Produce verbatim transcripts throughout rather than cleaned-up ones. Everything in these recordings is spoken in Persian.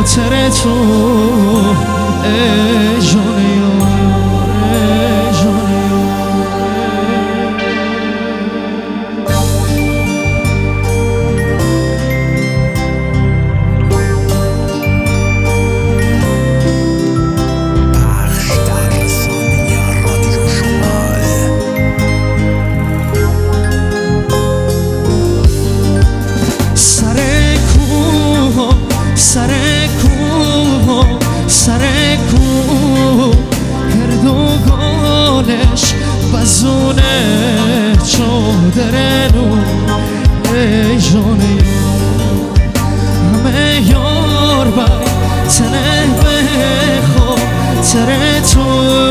خاطر تو ای جان یار ای جان بزونه چادرنو ای جان یار همه یار بای تنه به خاطر تو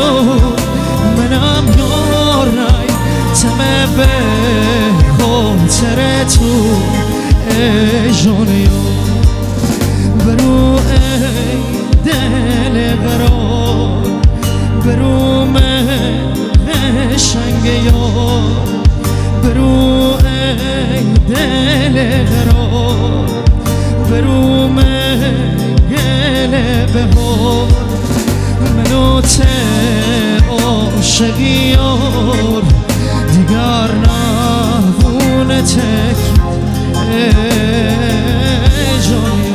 منم یار رای تمه به خاطر تو ای جان یار برو ای دل قرار برو شنگ یار برو ای دل قرار برو گل بهار منو ته عاشقی یار دیگر نبونه تک ای جان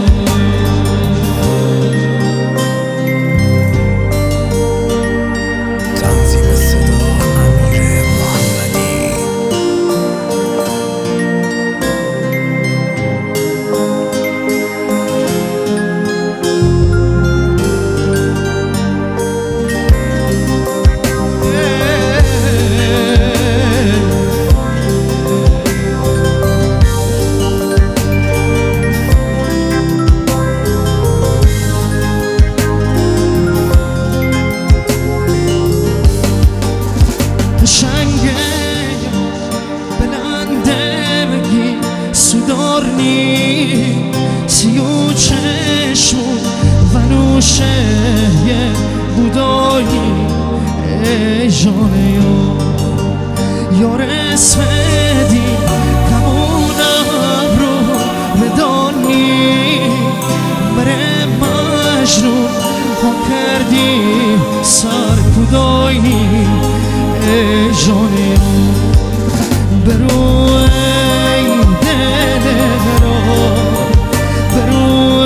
سیو چشمون و نوشه بودایی ای جان یار یار اسمدی کمونم رو بدانی بره مجنون ها کردی سر کدایی ای جان یار برو ای دل قرار برو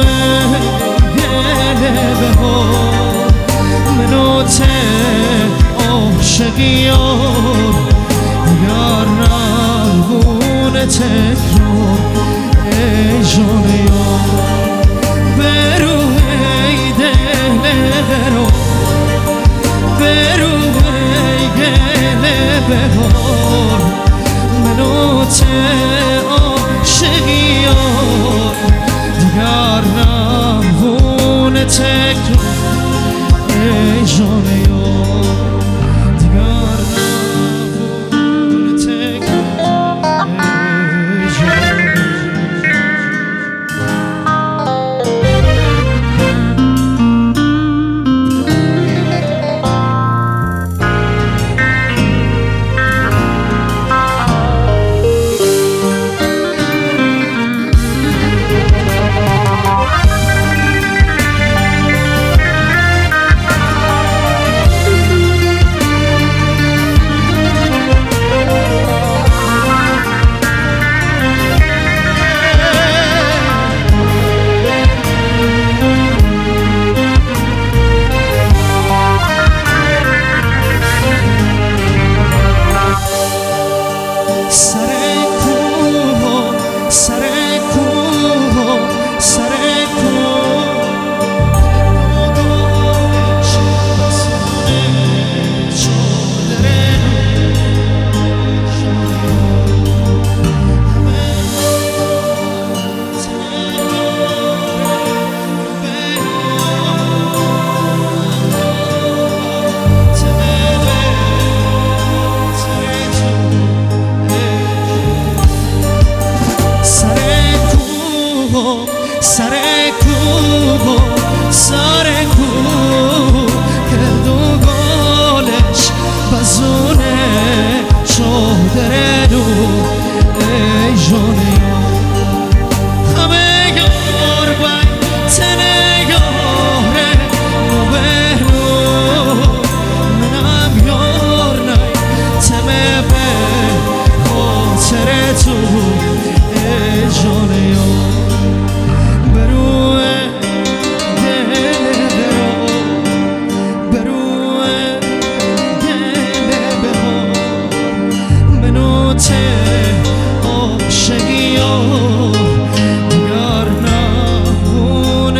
گل بهار منو ته عاشقی یار دیگر نبونه تکرار ای جان یار برو ای دل قرار برو ای گل بهار منو ته عاشقی یار دیگر نبونه تکرار ای جان یار دیگر نبونه تکرار ای جان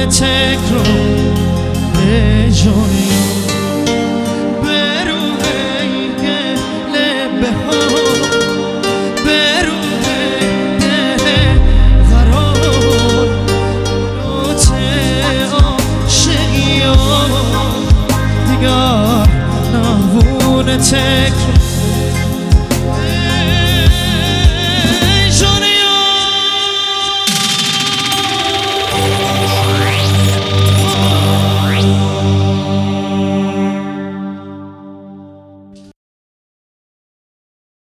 تکرار جانیم به روح گله ها به روح دل قرار نوت عاشقی ها دیگر نبونه تکرار